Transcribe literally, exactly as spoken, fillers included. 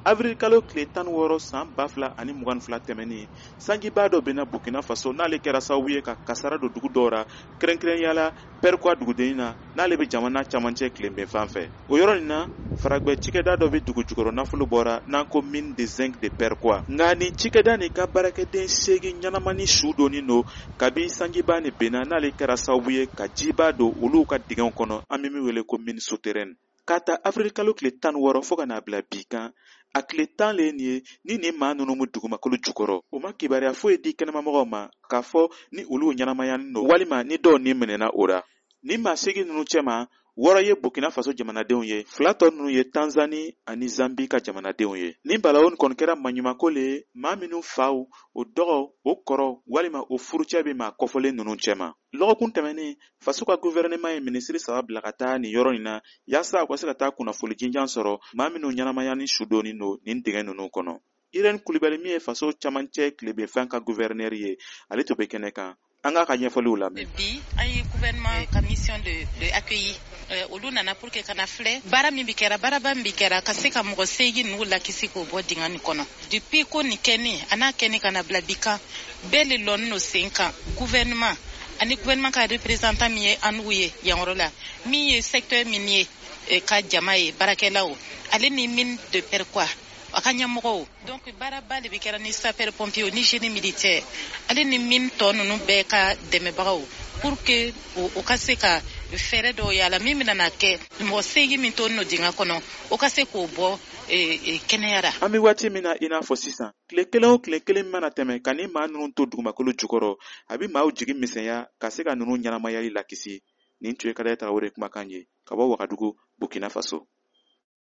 avril kalo tile tan ni wɔɔrɔ san ba fila ani mugan ni fila tɛmɛnin sanjiba dɔ bɛna Burkina Faso n'ale kɛra sababu ye ka kasara don dugu dɔw ra kɛrɛnkɛrɛnyala Pɛrikwa dugudennin na n'ale bɛ jamana camancɛ tilenbɛn fan fɛ. O yɔrɔ nin na faragwɛ cikɛda dɔ bɛ dugu jukɔrɔ nafolo bɔra n'an ko mine de zinc de Pɛrikwa. Nka nin cikɛda nin ka baarakɛden seegin ɲanamani su donnen don kabi sanjiba nin bɛnna n'ale kɛra sababu ye ka jiba don olu ka dingɛw kɔnɔ an bɛ min wele ko mine souterraine. K'a ta avril kalo tile tan ni wɔɔrɔ fo ka n'a bila bi kan a tile tan le nin ye ni nin maa ninnu mu dugumakolo jukɔrɔ o ma kibaruya foyi di kɛnɛmamɔgɔw ma k'a fɔ ni olu ɲɛnamayanin don walima ni dɔw ni minɛna o ra. Ni maa seegin ninnu cɛma wɔɔrɔ ye Burkina Faso jamanadenw ye, fila tɔ ninnu ye Tanzanie ani Zambi ka jamanadenw ye. Nin balawu kɔni kɛra maɲumako le ye maa minnu faw, o dɔgɔ, o kɔrɔ walima o furucɛ bɛ maa kɔfɔlen ninnu cɛma. Lɔgɔkun tɛmɛnen faso ka gouvernement ye minisiri saba bila ka taa nin yɔrɔ in na yaasa u ka se ka taa kunnafoli jinjan sɔrɔ maa minnu ɲɛnamayani su donnen don nin dingɛ ninnu kɔnɔ. Irene Kulibali min ye faso camancɛ tilebinfɛn ka gouverneur ye ale to bɛ kɛnɛ kan. An k'a ka ɲɛfɔliw lamɛn. Bi an ye gouvernement ka mission de de accueillir olu nana pour que kana filɛ baara min bi kɛra baaraba min bi kɛra ka se ka mɔgɔ seegin ninnu lakisi k'o bɔ dingɛ nin kɔnɔ. Depuis ko nin kɛni a n'a kɛni kana bila bi kan bɛɛ le lɔnni no sen kan gouvernement ani gouvernement ka représentant min ye an n'u ye yan yɔrɔ la min ye secteur min ye ka jama ye baarakɛlaw ale ni mine de Pɛrikwa a ka ɲɛmɔgɔw donc baaraba de bi kɛra ni sapeur pompier ni génie militaire ale ni mine tɔ ninnu bɛɛ ka dɛmɛbagaw pour que o ka se ka fɛɛrɛ dɔw yala min bɛna na kɛ mɔgɔ seegin min to no dingɛ kɔnɔ o ka se k'o bɔ kɛnɛyara. An bɛ waati min na i n'a fɔ sisan tile kelen o tile kelen mana tɛmɛ ka ni maa ninnu to dugumakolo jukɔrɔ a bɛ maaw jigi misɛnya ka se ka ninnu ɲɛnamayali lakisi. Nin tun ye Kadaye Tarawele kumakan ye ka bɔ Wagadugu, Burkina Faso.